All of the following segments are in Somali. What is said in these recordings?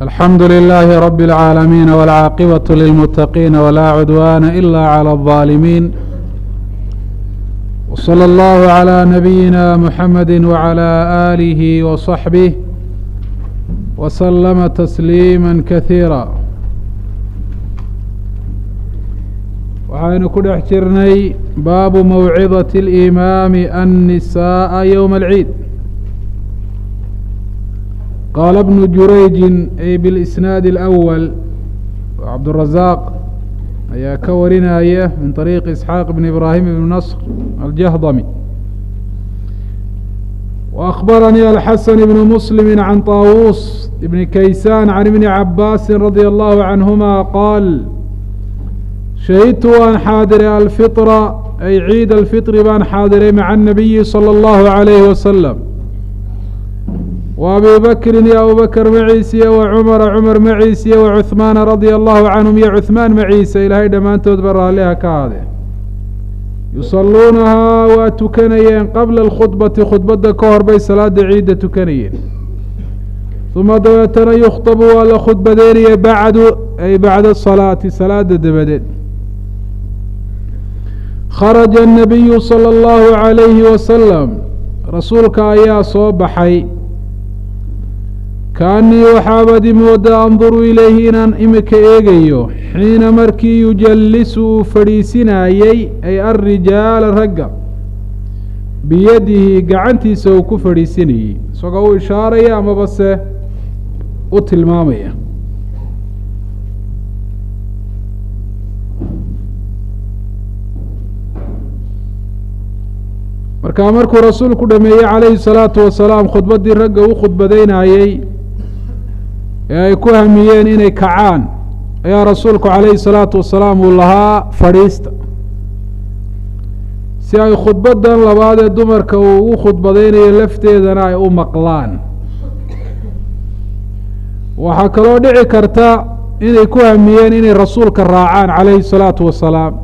الحمد لله رب العالمين والعاقبة للمتقين ولا عدوان إلا على الظالمين، وصلى الله على نبينا محمد وعلى آله وصحبه وسلم تسليما كثيرا. waxaynu ku dhex jirnay baabu mawcidaة الإimaam النisاء yوم العيid. qaala بن jurayji ay bاlisnaad الأول cabdالرaزاq ayaa ka warinaya min طariiqi isxaaq bn ibrahim bn nasr aljahdami. وأخbaranii alxasan bn mslm can طaawuus bn kaysaan can ibni cabaasi radي الlahu canهuma qaal shahidtu waan xaadiray alfitra ay ciid alfitri baan xaadiray maca الnabiyi salى اllahu عalayhi wasalam wa abi bakrin iyo abubakr maciisiya wa cumara cumar maciisiya wa cuhmaana radia allahu canhum iyo cuhmaan maciisa ilaahay dhammaantoodba raalliha ka ahaadee yusalluunahaa waa tukanayeen qabla alkhudbati khudbadda ka hor bay salaada ciidda tukanayeen. uma dabeetana yukhtabu waa la khudbadeynaya bacdu ay bacda asalaati salaada dabadeed. kharaja الnabiyu salى اllahu عalayhi wasalam rasuulka ayaa soo baxay kaanii waxaabadi mooda anduru ilayhi inaan imika eegayo xiina markii yujallisu uu fadhiisinayey ay alrijaala ragga biyadihi gacantiisa uu ku fadhiisinayey isagoo u ishaaraya amaba se u tilmaamaya. markaa markuu rasuulku dhameeyey calayhi الsalaatu wasalaam khudbaddii ragga u khudbadaynayey ee ay ku hamiyeen inay kacaan ayaa rasuulku calayhi الsalaatu wasalaam uu lahaa fadhiista si ay khudbaddan labaad ee dumarka uu ugu khudbadaynayo lafteedana ay u maqlaan. waxaa kaloo dhici karta inay ku hamiyeen inay rasuulka raacaan calayhi الsalaatu wasalaam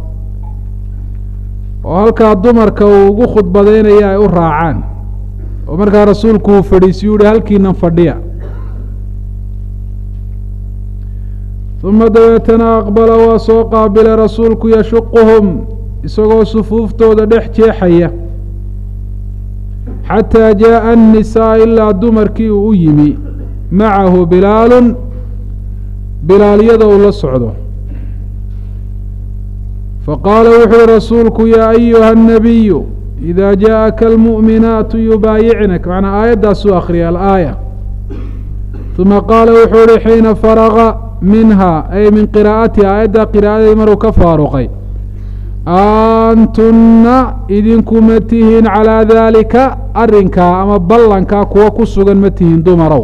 oo halkaa dumarka uu ugu khudbadaynaya ay u raacaan oo markaa rasuulku uu fadhiisiyu uhi halkiinan fadhiya. uma dabeetana aqbala waa soo qaabilay rasuulku yashuquhum isagoo sufuuftooda dhex jeexaya xataa jaaءa الnisaa ilaa dumarkii uu u yimi macahu bilaalun bilaalyada uu la socdo. faqaala wuxuu yihi rasuulku yaa ayuha الnabiyu إida jaaءaka almuؤminaatu yubaayicnak macnaa aayaddaasuu akhriyay alaaya. uma qaala wuxuu yihi xiina faraga minha ay min qiraa'atiha aayaddaa qiraa'adii maruu ka faaruqay antunna idinkuma tihiin calىa daalika arrinkaa ama ballankaa kuwa ku sugan ma tihiin dumarow.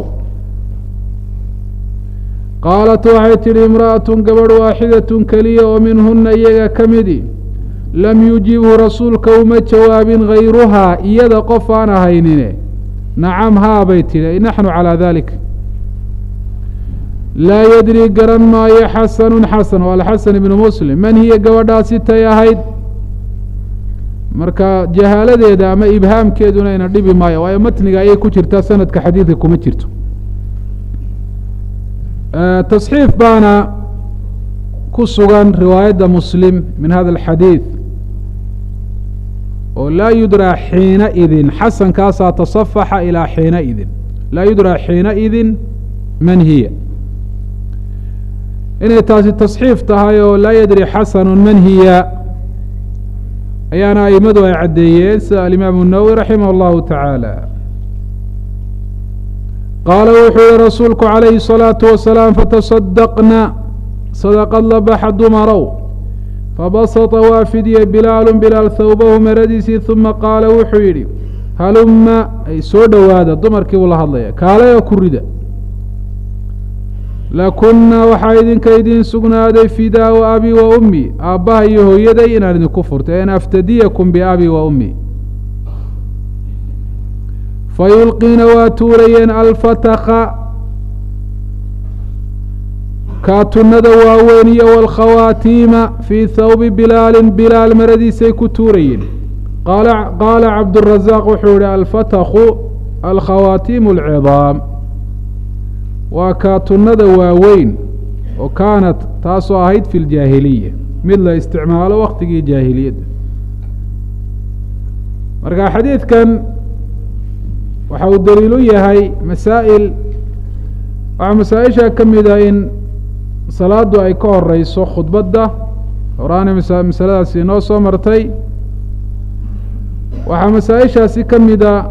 qaalat waxay tidhi imra'atun gabadh waaxidatun keliya oo minhuna iyaga ka midi lam yujibhu rasuulka uma jawaabin hayruhaa iyada qof aan ahaynine nacam haa bay tidhi ay naxnu calaa dalik. laa yadri garan maayo xasanun xasan oo alxasan ibnu muslim man hiya gabadhaasi tay ahayd marka jahaaladeeda ama ibhaamkeeduna ina dhibi maayo waayo matniga ayay ku jirtaa sanadka xadiidka kuma jirto. tasxiif baana ku sugan riwaayadda muslim min hada alxadiid oo laa yudraa xiina idin xasankaasaa tasafaxa ilaa xiina idin laa yudraa xiina idin man hiya inay taasi tasxiif tahay oo laa yadri xasanu man hiya ayaana aimadu ay caddeeyeen sida alimaamu الnawowi raximah اllahu tacaala. qaala wuxuu yihi rasuulku calayhi الsalaaةu wasalaam fataصadaqna sadaqad la baxa dumarow fabasطa waa fidye bilaalu bilaal thawbahu maradiisii uma qaala wuxuu yidhi haluma ay soo dhowaada dumarkii buu la hadlaya kaalaya ku rida lakuna waxaa idinka idiin sugnaaday fidaau abi wa ummi aabbaha iyo hooyaday inaan idinku furtay an aftadiyakum biabi wa ummi. fayulqiina waa tuurayeen alfataka kaatunada waaweyn iyo wاlkhawaatiima fii thawbi bilaalin bilaal maradiisay ku tuurayeen. qaala cabdالraزaaq wuxuu yihi alfatakhu alkhawaatiimu اlcidaam waa kaatunada waaweyn oo kaanat taasoo ahayd fi ljaahiliya mid la isticmaalo waktigii jaahiliyadda. marka xadiidkan waxa uu daliilu yahay masaa'il waxaa masaa-isha ka mida in salaadu ay ka horeyso khudbadda horaana masaladaasi inoo soo martay. waxaa masaa-ishaasi ka mida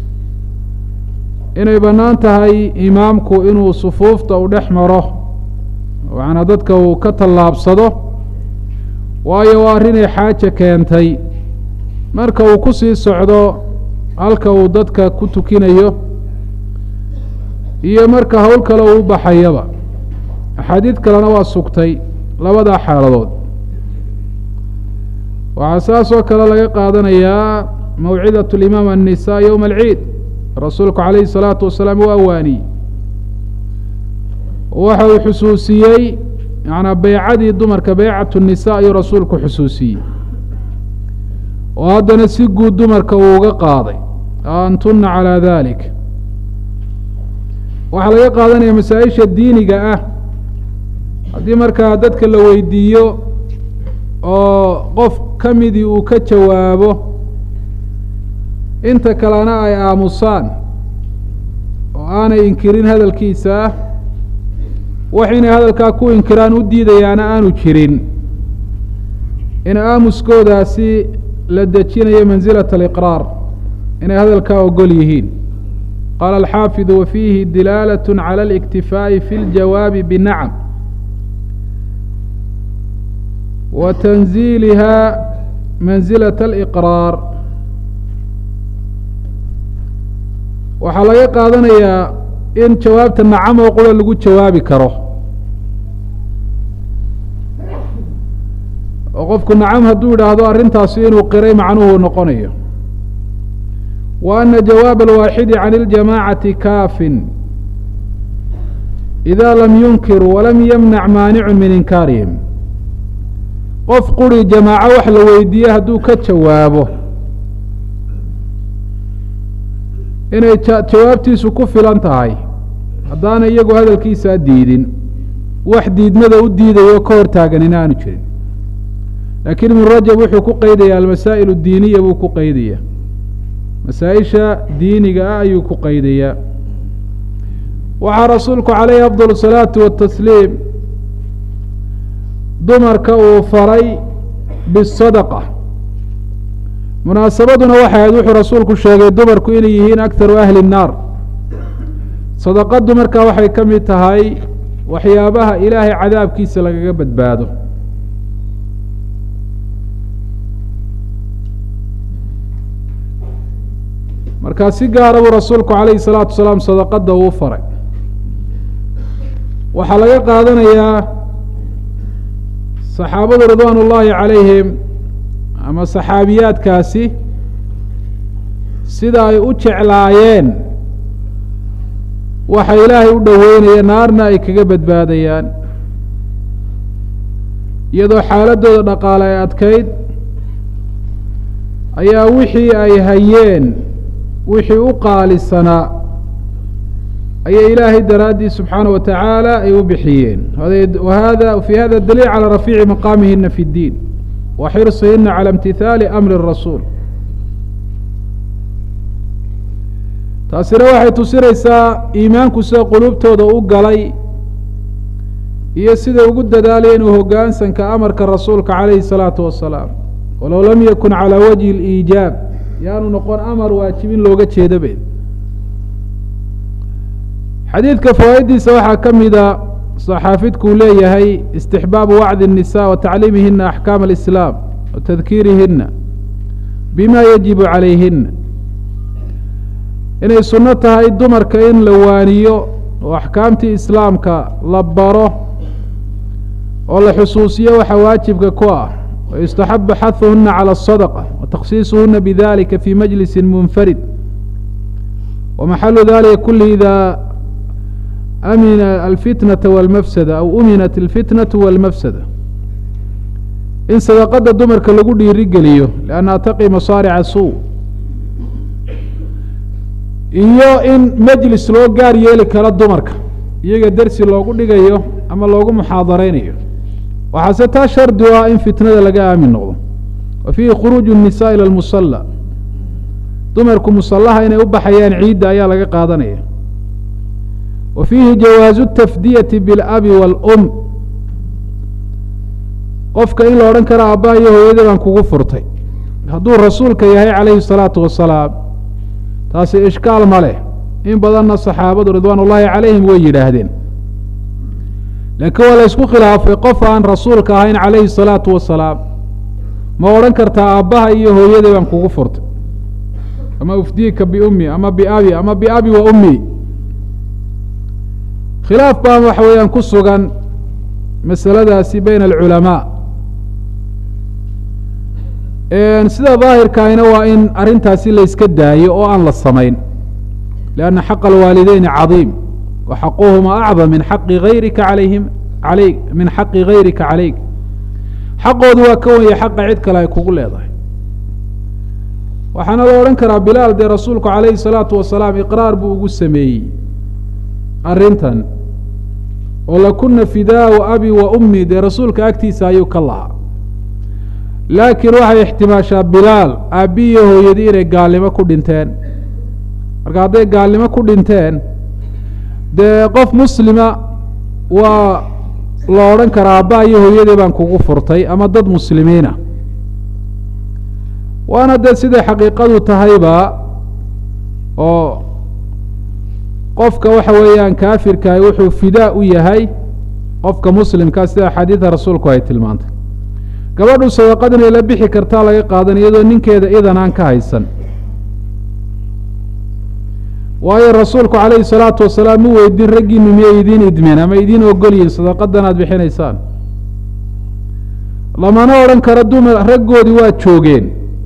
inay bannaan tahay imaamku inuu sufuufta u dhex maro macnaa dadka uu ka tallaabsado, waayo waa arrinay xaaja keentay marka uu ku sii socdo halka uu dadka ku tukinayo iyo marka howl kale uu baxayaba. axaadiid kalena waa sugtay labadaa xaaladood. waxaa saas oo kale laga qaadanayaa mawcidaة اlimaam الnisaa yowma alciid. rasuulku calayhi الsalaatu wasalaam u awaaniyey, waxa uu xusuusiyey yanaa beycadii dumarka beycat الnisaa ayuu rasuulku xusuusiyey, oo haddana si guud dumarka uu uga qaaday antuna calىa dalik. waxaa laga qaadanaya masaa-isha diiniga ah haddii markaa dadka la weydiiyo oo qof ka midii uu ka jawaabo inta kalena ay aamusaan oo aanay inkirin hadalkiisa ah, wax inay hadalkaa ku inkiraan u diidayaana aanu jirin, in aamuskoodaasi la dejinayo mansilaة aliqraar, inay hadalkaa ogol yihiin. qaala alxaafidu wafiihi dilaalaة calى اliktifaaءi fi اljawaabi binacam wa tanziiliha mansilaة aliqraar. waxaa laga qaadanayaa in jawaabta nacam oo qura lagu jawaabi karo, oo qofku nacam hadduu yidhaahdo arrintaasi inuu qiray macnuhu noqonayo. wa ana jawaab alwaaxidi can اljamaacati kaafin إida lam yunkir walam yamnac maanicu min inkaarihim. qof quri jamaaco wax la weydiiye hadduu ka jawaabo inay jawaabtiisu ku filan tahay haddaana iyagu hadalkiisaa diidin, wax diidmada u diidayo ka hor taagan in aanu jirin. laakiin ibnu rajab wuxuu ku qeydaya almasaa'il اdiiniya buu ku qeydaya, masaa-isha diiniga ah ayuu ku qeydayaa. waxaa rasuulku calayhi afضal الsalaaةu waالtasliim dumarka uu faray bisadqa. munaasabaduna waxay ahayd wuxuu rasuulku sheegay dumarku inay yihiin akharu ahli الnaar. sadaqadu markaa waxay ka mid tahay waxyaabaha ilaahay cadaabkiisa lagaga badbaado. markaa si gaara buu rasuulku calayhi الsalaatu wasalaam sadaqada uu faray. waxaa laga qaadanayaa saxaabadu ridwaan ullaahi calayhim ama saxaabiyaadkaasi sida ay u jeclaayeen waxa ilaahay u dhoweynaya naarna ay kaga badbaadayaan, iyadoo xaaladooda dhaqaale ay adkayd ayaa wixii ay hayeen wixii u qaalisanaa ayay ilaahay daraaddii subxaanaه wa tacaala ay u bixiyeen. fi hada daliil calى rafiici maqaamihina fi اddiin wa xirsihina calى imtihaali amri الrasuul. taasina waxay tusinaysaa iimaanku sida quluubtooda u galay iyo sida ugu dadaalaya inuu hogaansanka amarka rasuulka calayhi الsalaaةu wasalaam. walow lam yakun calى wajhi اliijaab, yaanu noqon amar waajibin looga jeedabe. xadiidka fawaaiddiisa waxaa ka mida saxaafidkuu leeyahay istixbaabu wacdi الnisaa wa tacliimihina axkaam alislaam wa tadkiirihina bima yajibu calayhina. inay sunno tahay dumarka in la waaniyo oo axkaamtii islaamka la baro oo la xusuusiyo waxa waajibka ku ah. wayustaxabu xahuhuna calى الsadqa wa takhsiisuhuna bidalika fi majlisi munfarid. wamaxalu dalika kuli ida amina alfitnata wاlmafsada aw uminat alfitnatu wاlmafsada. in sadaqada dumarka lagu dhiiri geliyo liannaha taqi masaarica suu, iyo in majlis loo gaar yeeli karo dumarka iyaga dersi loogu dhigayo ama loogu muxaadaraynayo waxaase taa shardi u ah in fitnada laga aamin noqdo wa fiihi khuruuju الnisaa ilى اlmusala dumarku musallaha inay u baxayaan ciidda ayaa laga qaadanaya wa fiihi jawaazu الtafdiyati biاlabi wاlum qofka in la odhan karo aabbaha iyo hooyadii baan kugu furtay hadduu rasuulka yahay calayhi الsalaatu wasalaam taasi ishkaal ma leh in badanna saxaabadu ridwaan ullaahi calayhim way yidhaahdeen laakiin waa la ysku khilaafay qof aan rasuulka ahayn calayhi الsalaatu wasalaam ma odhan kartaa aabbaha iyo hooyadii baan kugu furtay ama ufdiika biummi ama biabi ama biabi wa ummi khilaaf baa waxa weeyaan ku sugan masaladaasi bayna alculamaa sida daahirkaahina waa in arrintaasi la yska daayo oo aan la samayn lianna xaqa alwaalideyni cadiim wa xaquhuma acdam min xaqi gayrika calayhim aleyk min xaqi gayrika calayk xaqoodu waa ka wanya xaqa cid kale ay kugu leedahay waxaana la odhan karaa bilaal dee rasuulku calayhi الsalaatu wasalaam iqraar buu ugu sameeyey arrintan oo lakuna fidaau abi wa ummi dee rasuulka agtiisa ayuu ka lahaa laakiin waxay ixtimaashaa bilaal aabbi iyo hooyadii inay gaalnimo ku dhinteen marka hadday gaalnimo ku dhinteen dee qof muslima waa la odhan karaa aabbaha iyo hooyadii baan kugu furtay ama dad muslimiina waana dee siday xaqiiqadu tahayba oo qofka waxa weeyaan kaafirkaah wuxuu fidaa u yahay qofka muslimkaa sida axaadiida rasuulku ay tilmaantay gabadhu sadaqad inay la bixi kartaa laga qaadan iyadoo ninkeeda idan aan ka haysan waayo rasuulku calayhi الsalaatu wasalaam mu weydiin raggiinu miyay idiin idmeen ama idiin ogolyihin sadaqadan aad bixinaysaan lamana odhan karo dumar raggoodii waa joogeen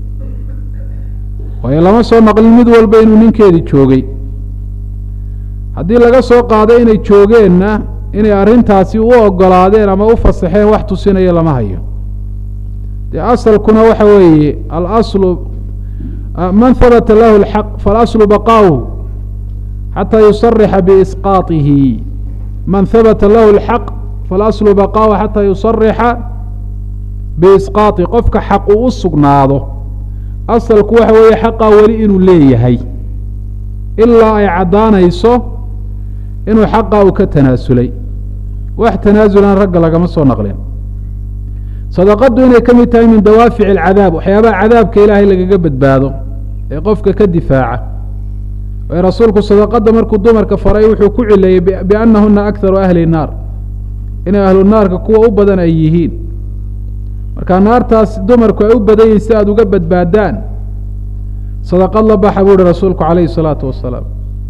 waayo lama soo naqlin mid walba inuu ninkeedii joogay haddii laga soo qaado inay joogeenna inay arrintaasi u ogolaadeen ama u fasaxeen wax tusinayo lama hayo dee asalkuna waxa weeye alaslu man habata lahu اlxaq faalaslu baqaa'uhu xataa yusarixa biisqaaطihi man habata lahu اlxaq faalaslu baqaa'uhu xataa yusarixa biisqaaطihi qofka xaq uu u sugnaado asalku waxa weeye xaqaa weli inuu leeyahay ilaa ay caddaanayso inuu xaqaa uu ka tanaasulay wax tanaasulan ragga lagama soo naqlin sadaqaddu inay ka mid tahay min dawaafici alcadaab waxyaabaha cadaabka ilaahay lagaga badbaado ee qofka ka difaaca waayo rasuulku sadaqadda markuu dumarka faray wuxuu ku cileeyey biannahuna akharu ahli nnaar inay ahlu naarka kuwa u badan ay yihiin marka naartaas dumarku ay u badan yihiin si aada uga badbaadaan sadaqad la baxa buu uhi rasuulku calayhi الsalaatu wasalaam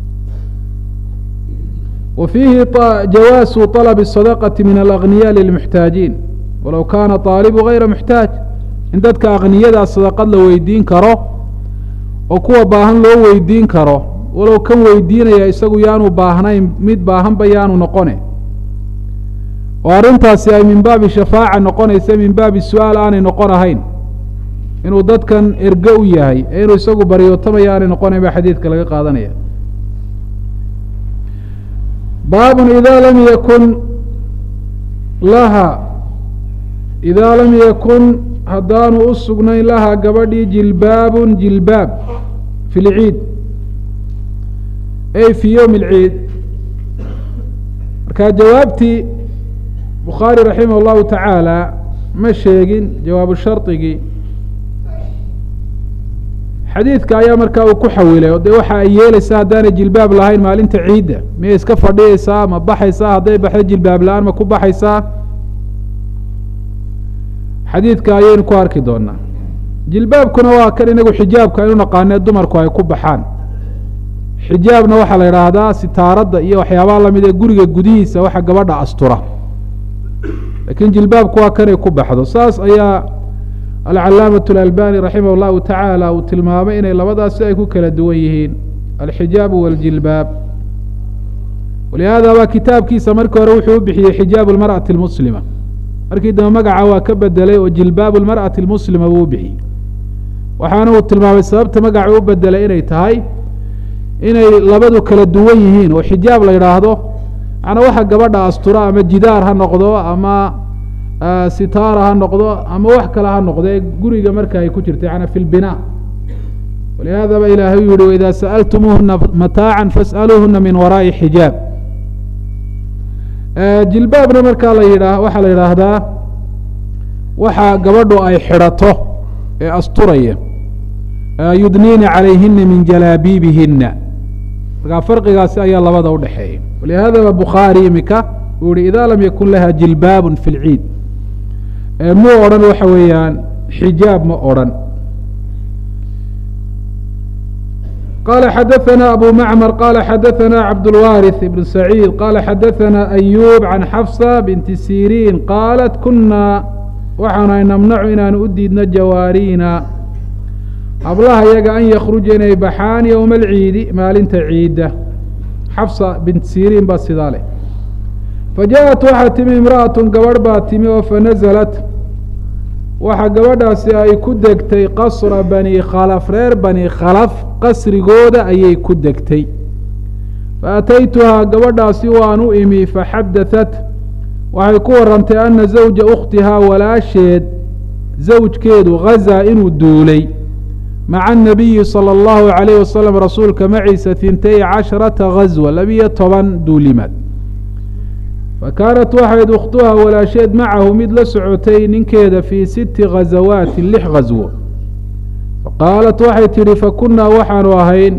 wa fiihi jawaasu طalabi الsadaqati min alagniya lilmuxtaajiin walow kaana طaalibu gayra muxtaaj in dadka akniyadaa sadaqad la weydiin karo oo kuwa baahan loo weydiin karo walow kan weydiinaya isagu yaanu baahnayn mid baahanba yaanu noqone oo arrintaasi ay min baabi shafaaca noqonaysa min baabi su-aal aanay noqon ahayn inuu dadkan erge u yahay ee inuu isagu baryootamaya aanay noqonayn baa xadiidka laga qaadanaya baabun idaa lam yakun laha idaa lam yakun haddaanu u sugnayn laha gabadhii jilbaabun jilbaab fi lciid ay fii yowmi اlciid markaa jawaabtii bukhaari raximah اllahu tacaala ma sheegin jawaabu shardigii xadiidka ayaa markaa uu ku xawilay oo dee waxa ay yeelaysaa haddaanay jilbaab lahayn maalinta ciidda miyay iska fadhiyeysaa ma baxaysaa hadday baxdo jilbaab la-aan ma ku baxaysaa xadiidka ayaynu ku arki doonaa jilbaabkuna waa kan inagu xijaabka aynu naqaanee dumarku ay ku baxaan xijaabna waxaa la idhaahdaa sitaaradda iyo waxyaabaha lamid ee guriga gudihiisa waxa gabadha astura laakiin jilbaabku waa kanay ku baxdo saas ayaa alcalaamaة اlalbani raximah اllahu tacaala uu tilmaamay inay labadaasi ay ku kala duwan yihiin alxijaabu waاljilbaab walihaada baa kitaabkiisa markii hore wuxuu u bixiyey xijaabu اlmarأaةi اlmuslima markii dambe magaca waa ka bedelay oo jilbaabu اlmarأaةi اlmuslima buu u bixiyey waxaana uu tilmaamay sababta magaca u bedelay inay tahay inay labadu kala duwan yihiin oo xijaab la idhaahdo macnaa waxa gabadha astura ama jidaar ha noqdo ama sitaara ha noqdo ama wax kale ha noqdo guriga marka ay ku jirta yani fi lbinaa walihada ba ilaahay u yihi waidaa sa'altumuuhuna mataacan fas'aluuhuna min waraa'i xijaab jilbaabna markaa waxaa la yidhaahdaa waxa gabadhu ay xidhato ee asturaya yudniina calayhina min jalaabiibihina markaa farqigaasi ayaa labada udhexeeya walihadaba bukhaari imika uu yihi ida lam yakun laha jilbaab fi lciid mu odhan waxa weeyaan xijaab ma odhan qala xadaثna abu macmar qala xadaثna cabdاlwariث ibn saciid qala xadaثna ayub can xafsa binti siriin qaalat kuna waxaana namnacu inaanu u diidno jawaariina hablaha yaga an yakruja inay baxaan yowma alciidi maalinta ciidda xafsa bint siriin baa sidaa leh fajaءat waxaa timi imra'aة gabadh baa timi oo fanaزlat waxa gabadhaasi ay ku degtay qasra bani khalaf reer bani khalaf qasrigooda ayay ku degtay faataytuhaa gabadhaasi waan u imi faxadaثat waxay ku warantay ana zawja ukhtihaa walaasheed zawjkeedu gazaa inuu duulay maca الnabiyi salى اllahu عalayh wasalam rasuulka maciisa 12 gazwa 12 duulimaad fakaanat waxayd ukhtuhaa walaasheed macahu mid la socotay ninkeeda fii 6 ghazawaati 6 ghaswo faqaalat waxay tidhi fakunaa waxaanu ahayn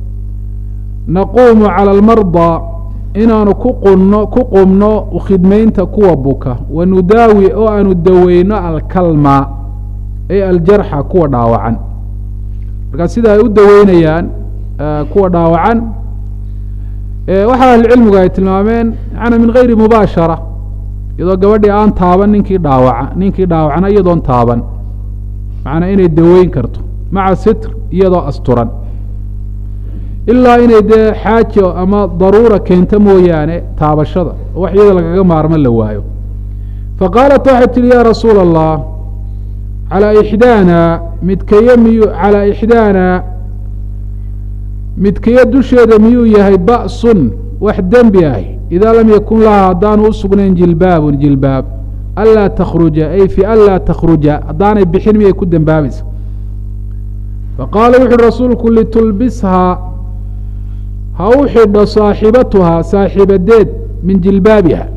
naquumu calى اlmardaa inaanu ku qumno khidmaynta kuwa buka wanudaawi oo aanu daweyno alkalma ay aljarxa kuwa dhaawacan markaa sida ay u daweynayaan kuwa dhaawacan waxaa ahlucilmigu ay tilmaameen yana min gayri mubaashara iyadoo gabadhii aan taaban ninkii dhaawacna iyadoon taaban macnaa inay daweyn karto maca sitr iyadoo asturan ilaa inay dee xaajo ama daruura keento mooyaane taabashada oo wax iyada lagaga maarmo la waayo faqaalat waxay tihi yaa rasuula allah calaa ixdaana midkayo miyu calaa ixdaana midkayo dusheeda miyuu yahay ba'sun wax dembi ah idaa lam yakun laha haddaanu u sugnayn jilbaabun jilbaab anlaa takhruja ay fi anlaa takhruja haddaanay bixin miyay ku dembaabaysa faqaala wuxuuhi rasuulku litulbishaa ha u xidho saaxibatuhaa saaxiibadeed min jilbaabiha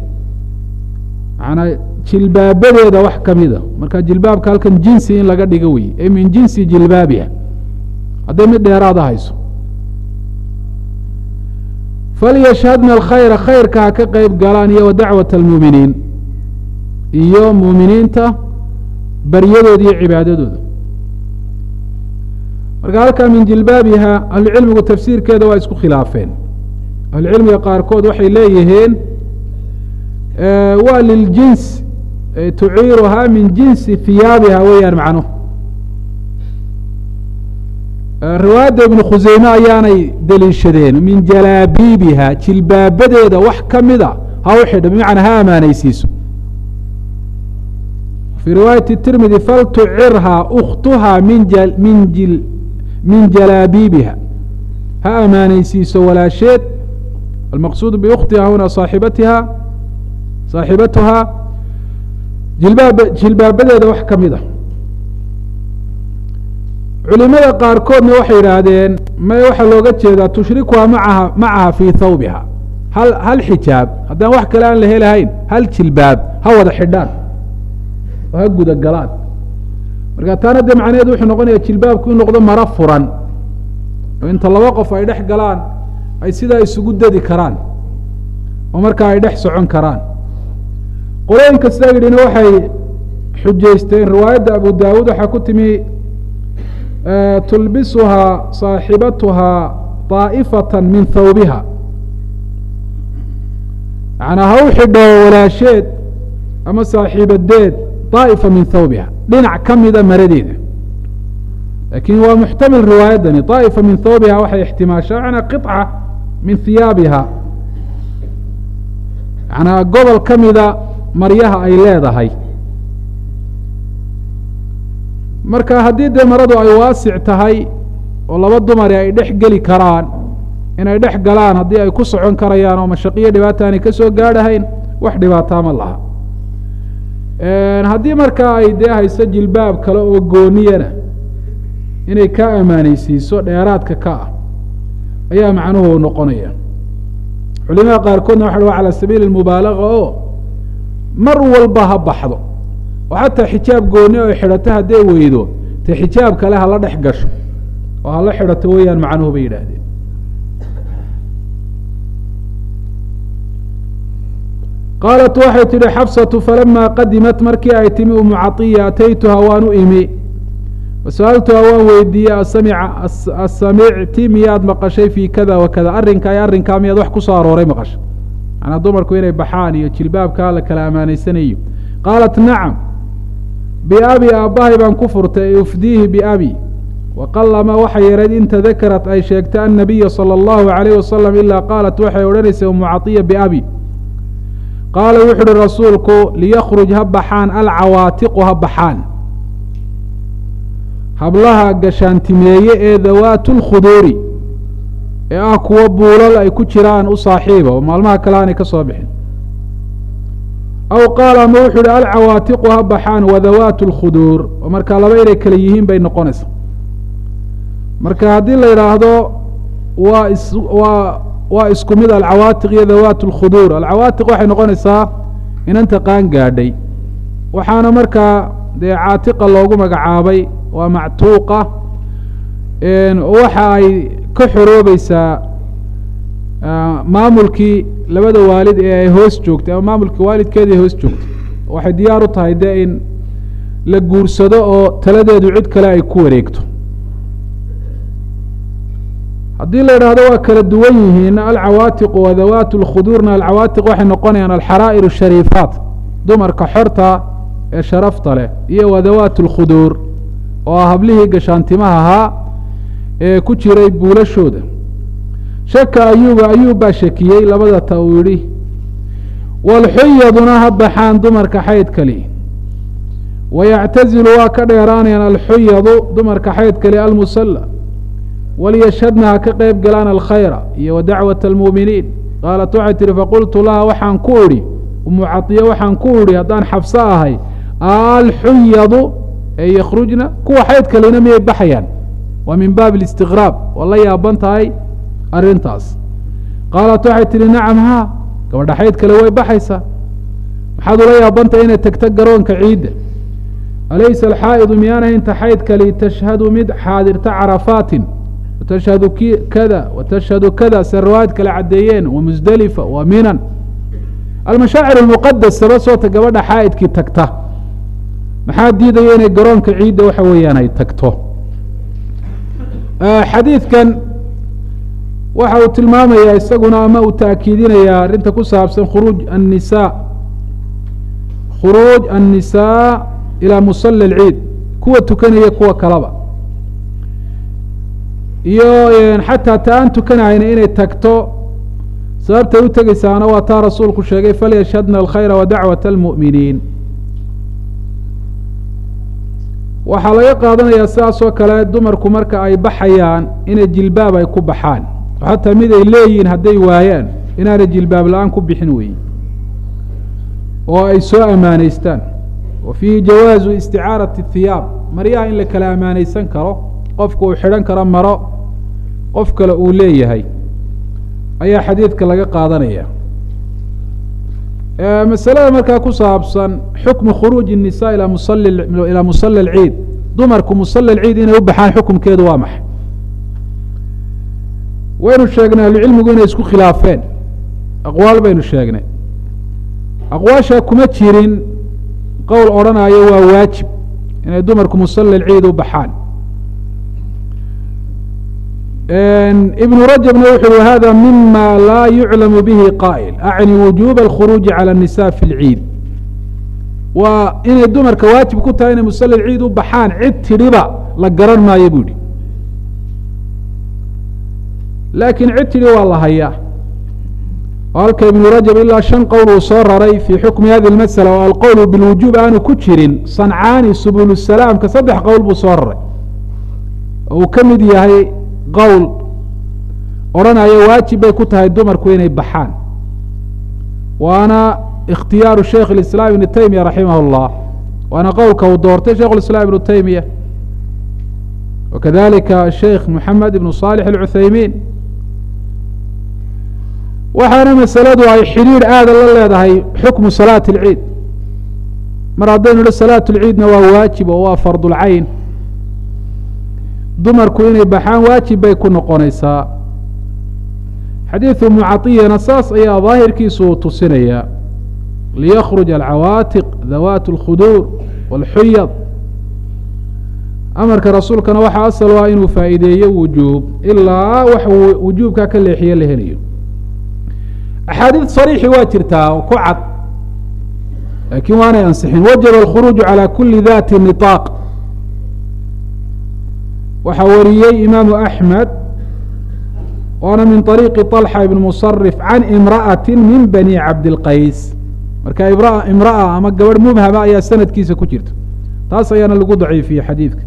manaa jilbaabadeeda wax ka mida marka jilbaabka halkan jinsi in laga dhigo weye ee min jinsi jilbaabiha hadday mid dheeraada hayso falyashhadna alkhayra khayrka ha ka qeyb galaan iyo wa dacwata almuuminiin iyo muuminiinta baryadooda iyo cibaadadooda marka halkaa min jilbaabiha ahlucilmigu tafsiirkeeda waa isku khilaafeen ahlucilmiga qaarkood waxay leeyihiin waa liljins tuciiruhaa min jinsi hiyaabiha weeyaan macnuhu riwaayadda ibnu khuseyme ayaanay deliishadeen min jalaabiibiha jilbaabadeeda wax ka mida ha u xidho bimacnaa ha amaanaysiiso fii riwaayati tirmidi faltucirhaa ukhtuhaa min jalaabiibiha ha amaanaysiiso walaasheed almaqsuud biukhtiha huna saaxibatuhaa jilbaabadeeda wax ka mid a culimada qaarkoodna waxay yidhaahdeen may waxaa looga jeedaa tushrikuha macaha fii thawbiha hal xijaab haddaan wax kale aan la helahayn hal jilbaab ha wada xidhaan oo ha guda galaan marka taana dee macnaheedu wuxuu noqonaya jilbaabku in noqdo maro furan oo inta laba qof ay dhex galaan ay sidaa isugu dadi karaan oo markaa ay dhex socon karaan qolooyin kasta yidhina waxay xujaysteen riwaayadda abu daawuud waxaa ku timi tulbisuhaa saaxibatuhaa طaa'ifata min thawbiha manaa ha u xidho walaasheed ama saaxiibadeed طaa'ifa min thawbiha dhinac ka mida maradeeda lakin waa muxtamil riwaayaddani طaa'ifa min thawbiha waxay ixtimaashaa manaa qiطca min hiyaabiha manaa gobol ka mida maryaha ay leedahay marka haddii dee maradu ay waasic tahay oo laba dumari ay dhex geli karaan inay dhex galaan haddii ay ku socon karayaan oo mashaqiyo dhibaata aanay ka soo gaadhahayn wax dhibaataa ma laha haddii markaa ay dee hayso jilbaab kale oo gooniyana inay ka amaaneysiiso dheeraadka ka ah ayaa macnuhu noqonaya culimada qaarkoodna waxa waa calaa sabiili اmubaalaga oo mar walba ha baxdo oo xataa xijaab gooni oo xidhato hadday weydo te xijaab kale hala dhex gasho oo hala xidhato weeyaan macnuhu bay yidhaahdeen qaalat waxay tihi xafsatu falama qadimat markii ay timi umu caطiya ataytuha waan u imi wasu-aaltuha waan weydiiyey asamicti miyaad maqashay fii kada wa kada arrinka iyo arrinkaa miyaad wax ku soo arooray maqashay manaa dumarku inay baxaan iyo jilbaabkaa la kala amaaneysanayo qaalat nacam biabi aabbahay baan ku furtay ufdiihi biabi waqalama waxay yarayd in tadakarat ay sheegta annabiya salى اllahu عalayh wasalam ilaa qaalat waxay odhanaysay umu caطiya biabi qaala wuxu uhi rasuulku liyakruj ha baxaan alcawaatiqu ha baxaan hablaha gashaantimeeye ee dawaatu lkhuduuri ee ah kuwo buulal ay ku jiraan u saaxiiba oo maalmaha kale aanay ka soo bixin aw qaala ama wuxuu ihi alcawaatiqu ha baxaan wadawaatu lkhuduur oo markaa laba inay kale yihiin bay noqonaysa marka haddii la yidhaahdo waa isku mid alcawaatiq iyo dawaat اlkhuduur alcawaatiq waxay noqonaysaa inanta qaan gaadhay waxaana markaa dee caatiqa loogu magacaabay waa mactuuqa waxa ay ka xoroobaysaa maamulkii labada waalid ee ay hoos joogtay ama maamulkii waalidkeedii ay hoos joogtay waxay diyaar u tahay dee in la guursado oo taladeedu cid kale ay ku wareegto haddii la yidhaahdo waa kala duwan yihiin alcawaatiqu wadawaat اlkhuduurna alcawaatiq waxay noqonayaan alxaraa'ir الshariifaat dumarka xorta ee sharafta leh iyo wadawaat اlkhuduur oo ah hablihii gashaantimaha ahaa ee ku jiray buulashooda shaka ayuub baa shakiyey labada ta uu yidhi walxuyaduna ha baxaan dumarka xaydkali wayactazilu waa ka dheeraanayaan alxuyadu dumarka xaydkali almusala waliyashhadna ha ka qeyb galaan alkhayra iyo wa dacwaة اlmuuminiin qaalat waxay tihi faqultu laha waxaan ku idhi umu caطiya waxaan ku idhi haddaan xabso ahay alxuyadu ee yakhrujna kuwa xayd kalena miyay baxayaan waa min baab اlistiqraab waa la yaaban tahay arrintaas qaalat waxay tihi nacam haa gabadha xayd kale way baxaysaa maxaad ula yaabantahay inay tagto garoonka ciidda alaysa alxaa'idu miyaanaha inta xayd kali tashhadu mid xaadirta carafaatin watashhadu kada watashhadu kada se riwaayad kale caddeeyeen wamusdelifa wa minan almashaacir almuqadasaba soota gabadha xaa'idkii tagta maxaa diidaya inay garoonka ciidda waxa weeyaan ay tagto xadiidkan waxa uu tilmaamayaa isaguna ama uu taakiidinayaa arrinta ku saabsan khuruuj annisaa ilaa musali اlciid kuwa tukanaya kuwa kalaba iyo xataa ta aan tukanahayna inay tagto sababtay u tegeysaana waa taa rasuulku sheegay falyashhadna alkhayra wa dacwaة اlmu'miniin waxaa laga qaadanayaa sidaas oo kale dumarku marka ay baxayaan inay jilbaab ay ku baxaan oo xataa mid ay leeyihiin hadday waayaan inaanay jilbaab la-aan ku bixin weeye oo ay soo amaaneystaan wa fiihi jawaazu isticaarati hiyaab maryaha in la kala amaaneysan karo qofku uu xidhan karo maro qof kale uu leeyahay ayaa xadiidka laga qaadanaya masalada markaa ku saabsan xukmu khuruuji الnisa ilaa musali اlciid dumarku musali اlciid inay u baxaan xukumkeedu waa maxay waynu sheegnay ahlucilmigu inay isku khilaafeen aqwaal baynu sheegnay aqwaasha kuma jirin qowl odhanayo waa waajib inay dumarku musali اlciid u baxaan ibn rajabna wuxu uhi hada mima laa yuclamu bihi qaa'il acni wujuba alkhuruuji calى الnisa fi اlciid waa inay dumarka waajib ku tahay inay musali اlciid u baxaan cid tidhiba la garan maayo bu ihi laakiin cid tidhi waa la hayaa oo halka ibnu rajab ilaa 5 qowl uu soo raray fii xukmi hadi اmasala oo alqowl biاlwujuub aanu ku jirin sancaani subul salaamka 3 qowl buu soo raray oo uu ka mid yahay qowl odhanaya waajib bay ku tahay dumarku inay baxaan waana ikhtiyaaru sheikh اlislaam ibnu taymiya raximah اllah waana qowlka uu doortay sheikh اlislaam ibnu taymiya wakadalika sheikh moxamed ibnu صaalix alcuthaymiin waxaana masaladu ay xidhiidh aada la leedahay xukmu salaati اlciid mar haddaynu idho salaat اlciidna waa waajib oo waa fardulcayn dumarku inay baxaan waajib bay ku noqonaysaa xadiidu umu caطiyana saas ayaa daahirkiisu uu tusinaya liyakruj alcawaatiq dawaat اlkhuduur wاlxuyad amarka rasuulkana waxaa asal u ah inuu faa'iideeyo wujuub ilaa wax wujuubkaa ka leexiye la helayo axaadiid sariixi waa jirtaa oo ku cad laakiin waanay ansixin wajaba alkhuruuju calى kuli dati niطaaq waxaa wariyey imaamu axmed waana min طariiqi طalxa ibn musarif can imra'ati min bani cabdilqays marka imra'a ama gabadh mubhama ayaa sanadkiisa ku jirta taas ayaana lagu daciifiyey xadiidka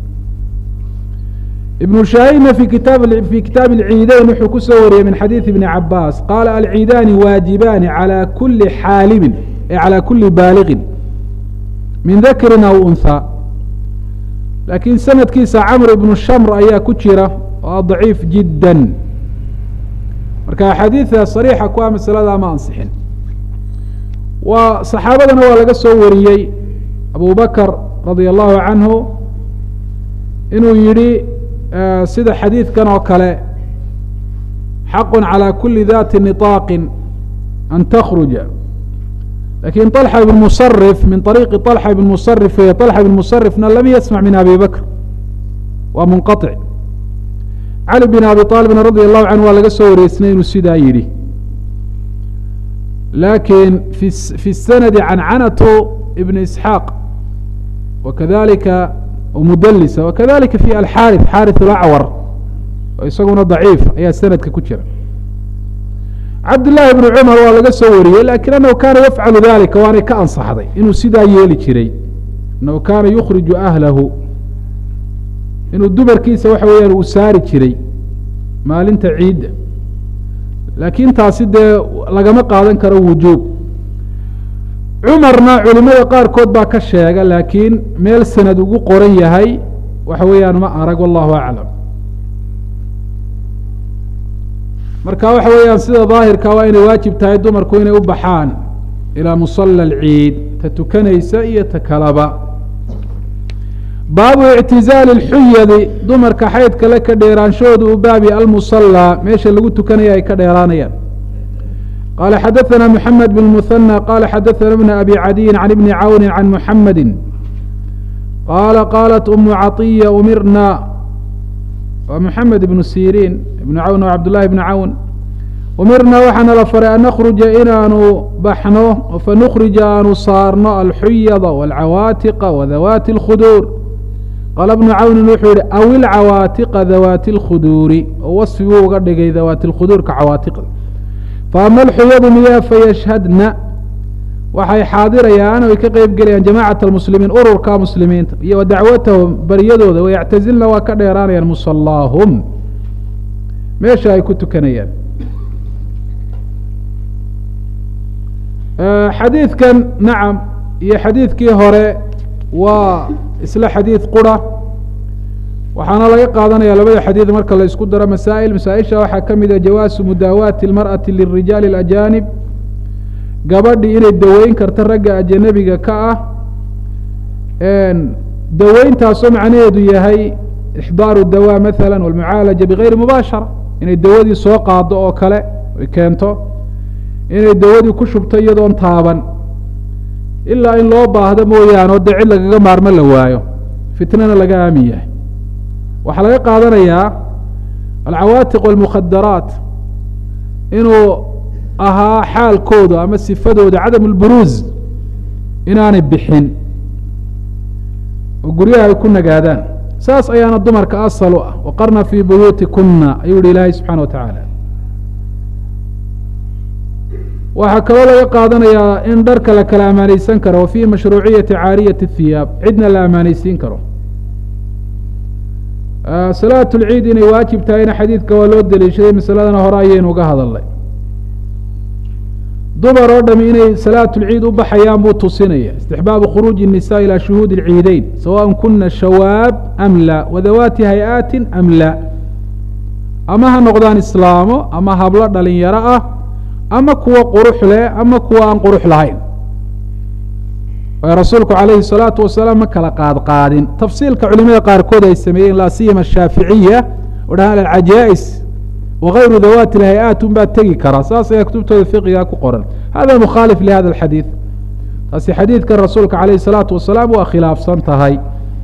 ibnu shaahidna fi kitaabi اlciidayn wuxuu ku soo wariyey min xadiidi ibni cabaas qaala alciidaani waajibaani calى kuli xaalimin ay calى kuli baaliqin min dakrin aw unhaa laakiin sanadkiisa camr ibnu shamr ayaa ku jira oo daciif jidda marka axaadiida sariixa ku ah masalada ma ansixin waa saxaabadana waa laga soo wariyey abu bakr radia allahu canhu inuu yihi sida xadiidkan oo kale xaqu calى kuli dati niطaaqi an takruja lakin طلحة بن مصرف min طريqi طلحة بن مصرف y طلحة بن مصرفna lam yسمع min abi bakr waa منqaطع cali بن abi طاaلبna radي الlahu canه waa laga soo wareysnay inuu sidaa yihi lakin fi الsند cancanة بn isحاaq wakadalika mudlisa wakadalika fi alxاriث xاriث اlأcwar oo isaguna ضaciif ayaa sanadka ku jira cabdالlahi bn cumar waa laga soo wariyey lakin anahu kaana yafcalu dalika waanay ka ansaxday inuu sidaa yeeli jiray anahu kaana yukhriju ahlahu inuu dumarkiisa waxa weeyaan uu saari jiray maalinta ciidda laakiin taasi dee lagama qaadan karo wujuub cumarna culimada qaarkood baa ka sheega laakiin meel sanad ugu qoran yahay waxa weeyaan ma arag wallahu aclam marka waxa weeyaan sida daahirka waa inay waajib tahay dumarku inay u baxaan ilaa musala alciid ta tukanaysa iyo ta kalaba baabu ictizaali اlxuyadi dumarka xaydka le ka dheeraanshahooda u baabi almusala meesha lagu tukanaya ay ka dheeraanayaan qaala xadaثana mحamed bn muhanى qala xadaثana bna abi cadiyin can ibni cawni can muxamadi qaala qaalat umu caطiya umirna waa mحamed ibnu siriin ibnu cawn o cabdullahi ibnu cawn umirna waxaana la faray an nakruja inaanu baxno fanukhrija aanu saarno alxuyada wاlcawaatiqa wadawaati اlkhuduur qaala bnu cawnin wuxuu yihi aw ilcawaatiqa dawaati اlkhuduuri oo wasfi buu uga dhigay dawaati اlkhuduurka cawaatiqda faama alxuyadu miyaa fayashhadna waxay xaadirayaan o ay ka qeyb gelayaan jamacat almuslimiin ururka muslimiinta iyo wa dacwatahum baryadooda wayactazilna waa ka dheeraanayaan musalaahum meesha ay ku tukanayaan xadiidkan nacam iyo xadiidkii hore waa isla xadiid qura waxaana laga qaadanaya labada xadiid marka la isku daro masaa'il masaa-isha waxaa ka mid a jawaasu mudaawaati اlmarأati lirijaali اlajaanib gabadhii inay daweyn karto ragga ajanabiga ka ah daweyntaasoo macnaheedu yahay ixdaaru dawaa maala walmucaalaja bigayri mubaashara inay dawadii soo qaado oo kale ay keento inay dawadii ku shubto iyadoon taaban ilaa in loo baahdo mooyaane oo dee cid lagaga maarmo la waayo fitnana laga aamin yahay waxaa laga qaadanayaa alcawaatiq walmukhadaraat inuu ahaa xaalkooda ama sifadooda cadam اlburuuz inaanay bixin oo guryaha ay ku nagaadaan saas ayaana dumarka asal u ah waqarna fii buyuutikuna ayuu yihi ilaahay subxaana watacaala waxaa kaloo laga qaadanayaa in dharka la kala amaaneysan karo wa fiihi mashruuciyati caariyati الhiyaab cidna la amaaneysiin karo صلاة العيد inay waajib tahayna xadiidka waa loo deliishaday masaladana hore ayaynu uga hadalnay dumar oo dhami inay salaat اlciid u baxayaan buu tusinaya istixbaabu khuruuji الnisaء ilى shuhuudi اlciideyn sawaء kuna shawaab am la wadawaati hay-aati am la ama ha noqdaan islaamo ama hablo dhalinyaro ah ama kuwa qurux leh ama kuwa aan qurux lahayn rasuulku calayhi الsalaatu wasalaam ma kala qaadqaadin tafsiilka culimada qaarkood ay sameeyeen laa siyama shaaficiya odhan alcajaa'is wagayru dawaati اlhay-aat un baa tegi karaa saas ayaa kutubtooda fiqiga ku qoran hada mukhaalif lihada alxadiid taasi xadiidkan rasuulka calayhi الsalaatu wasalaam waa khilaafsan tahay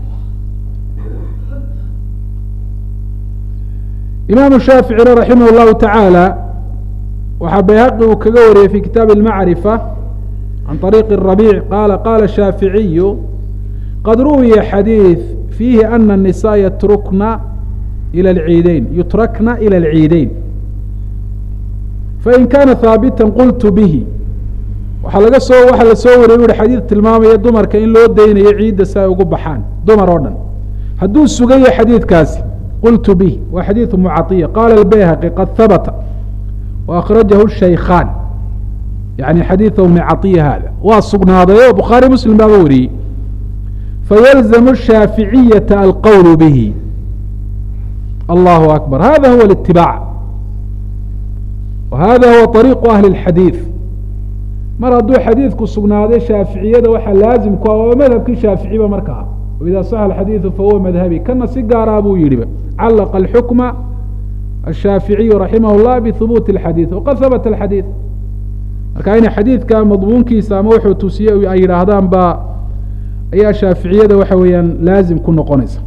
imaamu shaaficina raximah اllahu tacaala waxaa bayhaqi uu kaga wariyey fi kitaabi اlmacrifa عن طريق الربيع قال الشhاaفiعي قد رويa xadيiث فيهi أن النساء يتركna إلى العيiدين فإن kاna ثاaبتا قلت bه waxa la soo wariy u xadيiث tilmaamaya dumarka in loo daynayo ciidda si ay ugu baxaan dumar oo dhan hadduu sugaya xadiidkaasi qلت bه wa xadيiث معطية qاla البyhقي qad ثبت وأkرaجaه الشhaykخاn يعني xadيiث بن caطية hada waa sugnaaday oo bukhaarي mslim baaba wariyey fayلزم الشhaaفiعية الqول bه الله أكبر hذا هو الاتباع وhذا هو طريق أهل الحadيiث mar hadduu xadiidku sugnaaday shaaficiyada waxaa laazim ku ah waa madhabkii shaaficiba markaa وإذا صح الحadيiث fahuwa madhaبي kana si gaara buu yihiba calaق الحكمa الشhaaفiعي رaحimه الله بثبوت الحadيiث وqad ثبت الحadيiث marka inay xadiidka madmuunkiisa ama wuxuu tusiye ay yidhaahdaan ba ayaa shaaficiyada waxa weeyaan laazim ku noqonaysa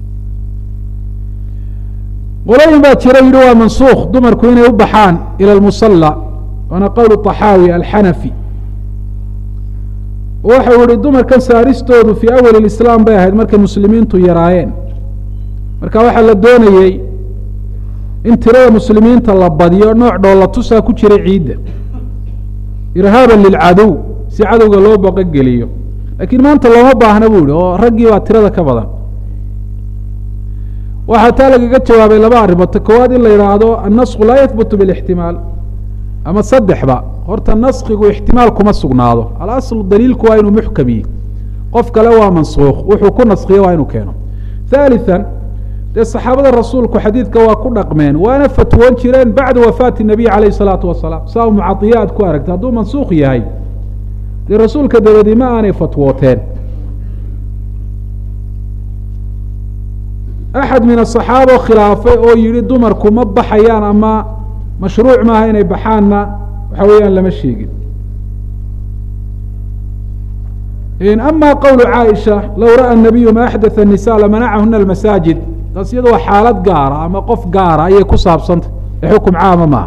qolooyin baa jira yidhi waa mansuukh dumarku inay u baxaan ilى اlmusala waana qowl طaxaawi alxanafi waxau yihi dumarkan saaristoodu fii awal اislaam bay ahayd markay muslimiintu yaraayeen marka waxaa la doonayey in tirada muslimiinta la badiyo nooc dhoolla tusaa ku jiray ciidda irhaaba lilcadow si cadowga loo baqo geliyo laakiin maanta looma baahna buu yihi oo raggii baa tirada ka badan waxaa taa lagaga jawaabay laba arrimood ta koowaad in la yidhaahdo annasku laa yahbutu bilixtimaal ama saddexba horta naskigu ixtimaal kuma sugnaado alaslu daliilku waa inuu muxkamiye qof kale waa mansuukh wuxuu ku naskiye waa inuu keeno haaliثan dee saxaabada rasuulku xadiidka waa ku dhaqmeen waana fatwoon jireen bacda wafaati الnabiy calayh الsalaatu wasalaam saa mucadiya aad ku aragta hadduu mansuukh yahay dee rasuulka dabadii ma aanay fatwooteen axad min aصaxaaba khilaafay oo yihi dumarku ma baxayaan ama mashruuc maaha inay baxaanna waxa weeyaan lama sheegin ama qowlu caaisha low ra'a الnabiyu ma axdaثa الnisa lamanacahuna اlmasaajid taas iyada waa xaalad gaara ama qof gaara ayay ku saabsantay ee xukum caama maaha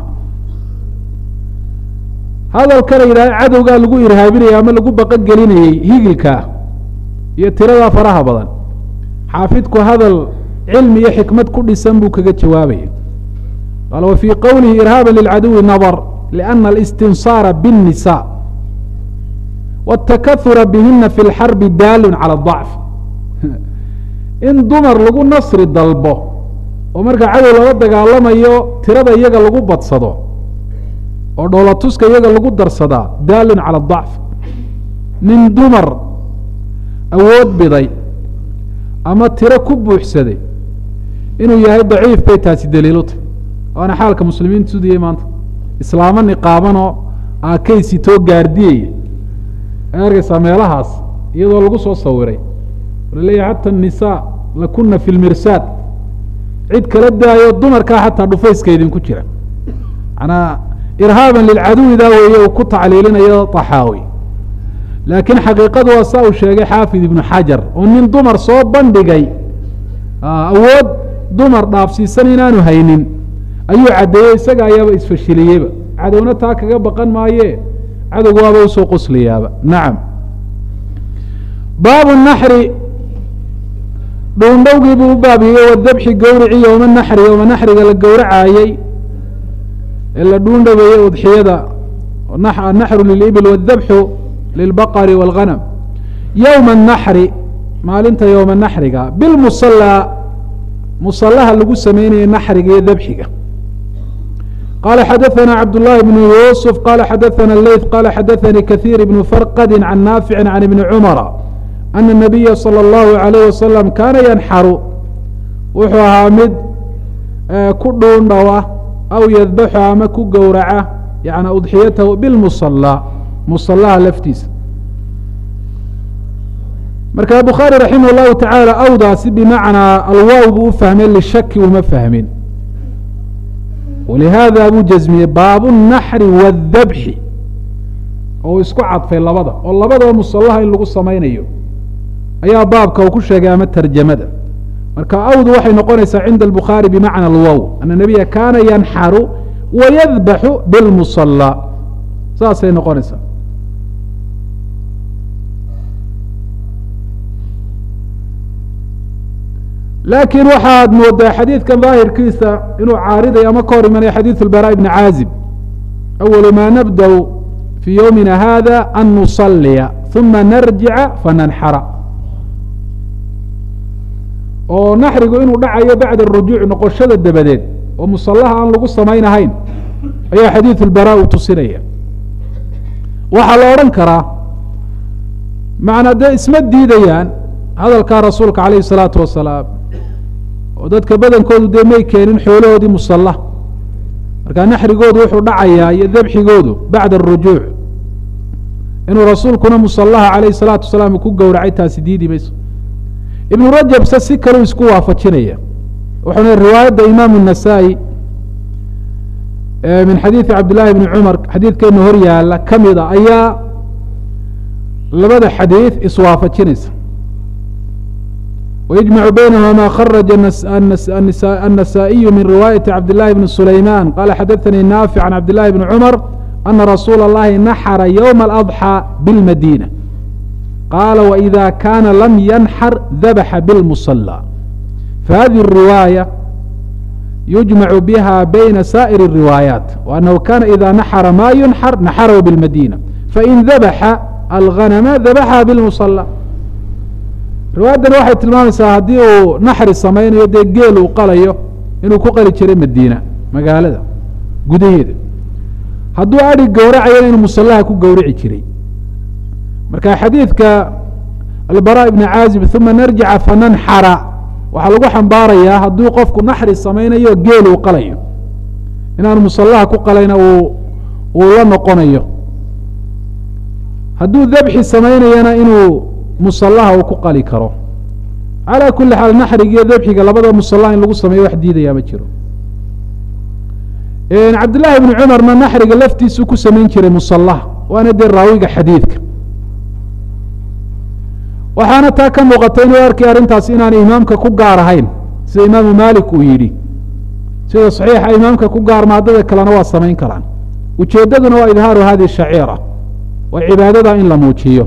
hadalkana yidhahda cadowgaa lagu irhaabinayay ama lagu baqo gelinayey higilkaa iyo tiradaa faraha badan xaafidku hadal cilmi iyo xikmad ku dhisan buu kaga jawaabaya qaala wa fii qowlihi irhaaba lilcaduwi nadar liأna اlistinsaara bالnisa wالtakahura bihina fi اlxarbi daalu calى الضacf in dumar lagu nasri dalbo oo marka cadow lala dagaalamayo tirada iyaga lagu badsado oo dhoolatuska iyaga lagu darsadaa daalun calى الضacf nin dumar awood biday ama tiro ku buuxsaday inuu yahay daciif bay taasi daliilutay waana xaalka muslimiinta sudiyey maanta islaamo niqaabanoo aakaysitoo gaardiyaya ay arkaysaa meelahaas iyadoo lagu soo sawiray laleeyahay xata الnisaa lakuna fi lmirsaad cid kala daayo dumarkaa xataa dhufayska idinku jira manaa irhaaban lilcaduwidaa weeye uu ku tacliilinayo طaxaawi laakiin xaqiiqadu waa saa uu sheegay xaafid ibnu xajar oo nin dumar soo bandhigay awood dumar dhaafsiisan inaanu haynin ayuu caddeeyey isaga ayaaba isfashiliyeyba cadowna taa kaga baqan maaye cadowga waaba usoo qoslayaaba nacam baabu naxri dhuundhowgii buu u baabiyey wadabxi gowrici yowma naxri yowma naxriga la gowracaayey ee la dhuundhabeeyey udxiyada annaxru lilibil wadabxu lilbaqari wاlganam yowma الnaxri maalinta yowma naxriga bilmusallaa muصalaha lagu sameynaya naxriga iyo dabxiga. qala xadaثna cabd الlahi بn yusf qala xadaثna leyth qala xadaثanii kaثيir بn farqadi can naafici can ibni cumara ana الnabiya salى الlahu عalayه wasalam kana yanxaru wuxuu ahaa mid ku dhuundhawa aw yadbaxu ama ku gowraca yani udxiyatahu bilmusala musalaha laftiisa. marka bukhaari raximah اllahu tacaala awdaasi bimacnaa alwaaw buu u fahmay lishaki uma fahmin, walihaada buu jasmiyey baabu الnaxri waاdabxi oo isku cadfay labada oo labadaba musalaha in lagu samaynayo ayaa baabka uu ku sheegay ama tarjamada. marka awdu waxay noqonaysaa cinda الbukhaari bimacna alwow ana nabiya kana yanxaru wayadbaxu bilmusala saasay noqonaysaa. laakiin waxaad moodaa xadiidkan daahirkiisa inuu caariday ama ka hor imanaya xadiiث اlbarا bni caazib أwalu ma nabdأ fii ywmina hada an nusaliya ثuma narjica fananxara, oo naxrigu inuu dhacayo bacda الrujuuc noqoshada dabadeed oo musalaha aan lagu samaynahayn ayaa xadiiث اlbarا uu tusinaya. waxaa la odhan karaa macnaa dee isma diidayaan hadalkaa rasuulka alayh الsalaaةu wasalaam oo dadka badankoodu dee may keenin xoolahoodii musala, markaa naxrigoodu wuxuu dhacayaa iyo dabxigoodu bacda الrujuuc. inuu rasuulkuna musalaha alayh الsalaatu wasalaam ku gowracay taasi diidi mayso. ibnu rajab se si kaleu isku waafajinaya wuxuuna riwaayadda imaamu الnasaa-i min xadiiثi cabdillaahi bni cumar xadiidkeena hor yaala ka mida ayaa labada xadiiث iswaafajinaysa. ويجمع بينهma ma khرج النسائي min riواaيaة cabd للhi بن سulayman qala xadaثnii naafiع عan cabd للhi بن cmر أna rasuul الlahi naxra yوم الأضحى bالmadيnة qala وإida kana lam ynxr dabxa bالmuصلى fahadiه الriwاaية يuجمع bha byna sائر الriwاayaaت وأnhu kana إida naxra ma yunxr naxrhu bالmadيnة fain dabxa الغنمa dabxha bالmuصلى. riwaayaddani waxay tilmaamaysaa haddii uu naxri samaynayo dee geel uu qalayo inuu ku qali jiray madiina magaalada gudaheeda, hadduu adhi gowracayana inuu musalaha ku gowrici jiray. marka xadiidka albarا ibni caazib uma narjica fananxara waxaa lagu xambaarayaa hadduu qofku naxri samaynayo geel uu qalayo inaanu musalaha ku qalayna uu la noqonayo, hadduu dabxi samaynayana inuu musalaha uu ku qali karo. calى kuli xaal naxriga iyo dabxiga labadaba musalaha in lagu sameeyo wax diidaya ma jiro. cabd llaahi bni cumarna naxriga laftiisuu ku samayn jiray musalaha waana dee raawiga xadiidka. waxaana taa ka muuqata inuu arkay arrintaas inaanay imaamka ku gaar ahayn sida imaamu malik uu yidhi, sida صaxiixa imaamka ku gaar maadada kalena waa samayn karaan. ujeedaduna waa idhaaru hadihi shaciira waa cibaadada in la muujiyo.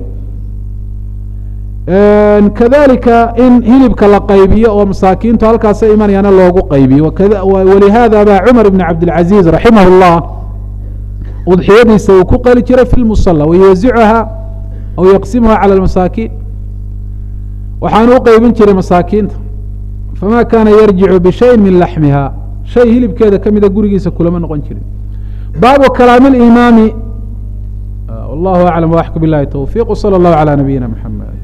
kadalika in hilibka la qaybiyo oo masaakiintu halkaasa imanayaana loogu qaybiyo. walihaada ba cumar bn cabdilcaziiz raximah اllah udxiyadiisa uu ku qali jiray fi lmusala wayuwasicuha aw yaqsimuha calى اmasaakiin, waxaanu u qeybin jiray masaakiinta. fama kana yarjicu bishayin min laxmiha shay hilibkeeda kamida gurigiisa kulama noqon jirin. baabu kalaami اlimaami wallahu aclam waxka bilahi towfiq wslى اllahu عalى nabiyina mxamed.